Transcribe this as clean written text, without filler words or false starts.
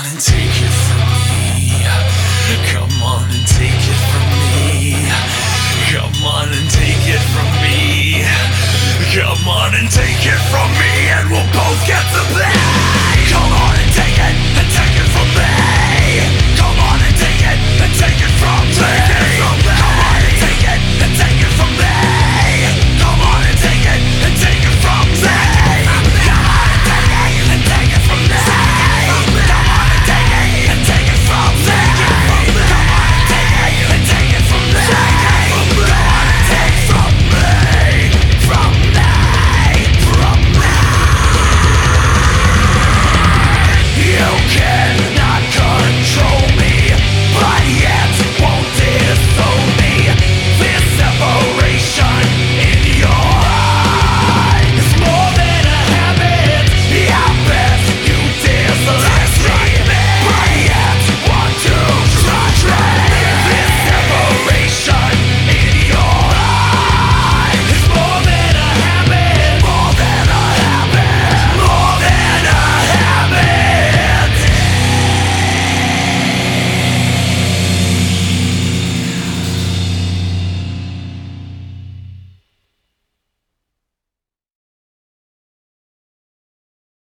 and take it from me. Come on and take it from me. Come on and take it from me. Come on and take it from me, and we'll both get the blame. Come on and take it from me. Come on and take it from me.